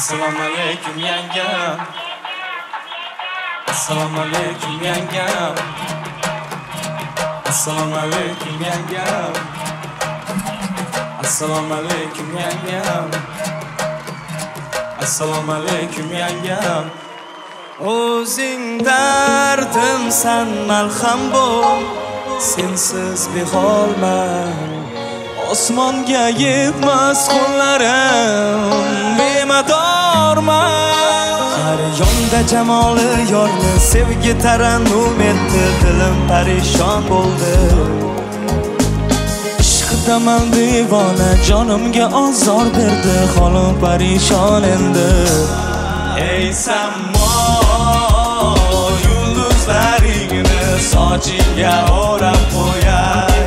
Assalomu alaykum yangam. Assalomu alaykum yangam. Assalomu alaykum yangam. Assalomu alaykum yangam. Assalomu alaykum yangam. O'zing dardimsan malham bo'l, sensiz beholman. Osmonga yetmas qo'llarim, bemadorman. Har yonda jamoli yorni sevgi tarannum etdi, dilim parishon bo'ldi. Ishqidaman devona, jonimga ozor berdi, holim parishon endi. Ey sammo, yulduzlaringni sochingga o'rab qo'yay.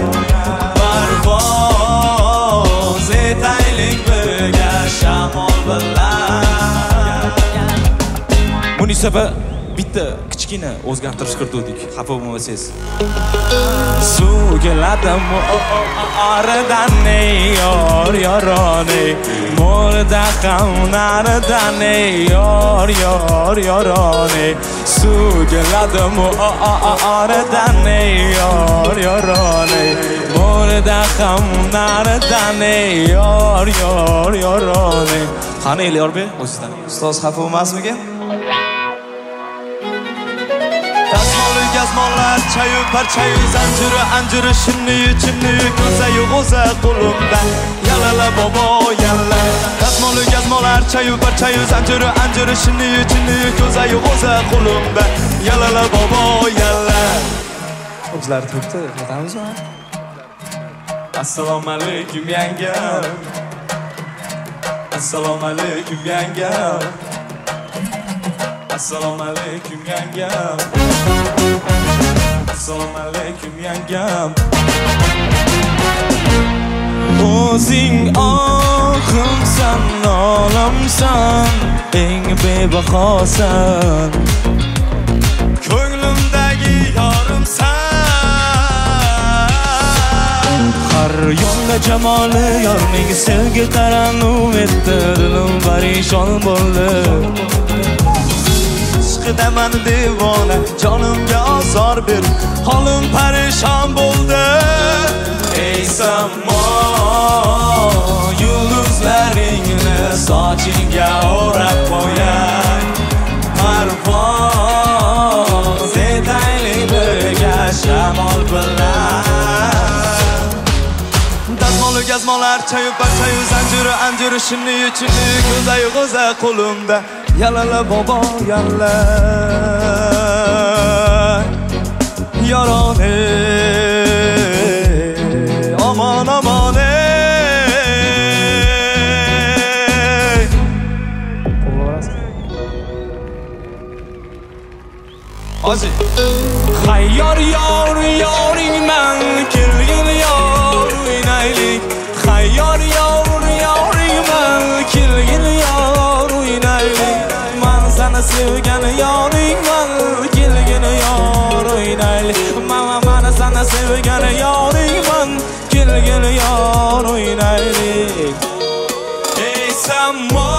Parvoz etaylik birga shamol bilan. Munisiba bitta kichkina o'zgartirish kiritdik, xafa bo'lmasangiz. Suv keladim oradan yor yorone, mo'lda ham naridan yor yorone. Suv keladim oradan yor yorone, mo'lda ham naridan yor yorone. Qani Elyorbek, o'zingizdan. Ustoz xafa bo'lmasmikin? Gazmonlar, chayu parchayu zanjiri anjiri shinniyu chinniyu ko'zayu g'o'za qo'limda. Yalala bobo yalla. Gazmonlar, chayu parchayu zanjiri anjiri shinniyu chinniyu ko'zayu g'o'za qo'limda. Yalala bobo yalla. O'zlari turibdi, aytamizmi? Assalomu alaykum yangam. Assalomu alaykum yangam. Assalomu alaykum yangam. Assalomu alaykum yangam. O'zing oximsan, olamsan, eng bebahosan. Ko'nglimdagi yorimsan. Har yonda jamoli yorning sevgi tarannum etdi, dilim parishon bo'ldi. Ishqidaman devona, jonimga ozor ber, holim parishon bo'ldi. Ey sammo, yulduzlaringni sochingga o'rab qo'yay. Parvoz etaylik birga shamol bilan. Dazmolu gazmonlar, chayu parchayu zanjiri anjiri shinniyu chinniyu ko'zayu g'o'za qo'limda. Yalala bobo yalla. Yorone, aman aman Ozi. Hayyor yor yoringman, kelgin yor o'ynaylik. Hayyor yor yoringman, kelgin yor o'ynaylik. Men seni sevgan yoringman, kelgin yor o'ynaylik. Men seni sevgan yoringman, kelgin yor o'ynaylik. Ey sammo,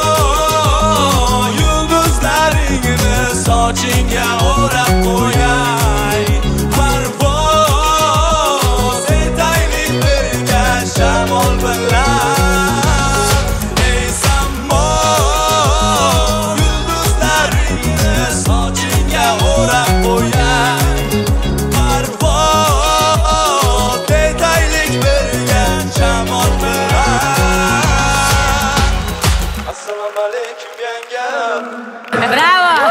yulduzlaringni sochingga o'rab qo'yay. Parvoz etaylik birga shamol bilan. Ey sammo, yulduzlaringni sochingga o'rab qo'yay. Parvoz etaylik birga shamol bilan. Assalomu alaykum yangam. Bravo.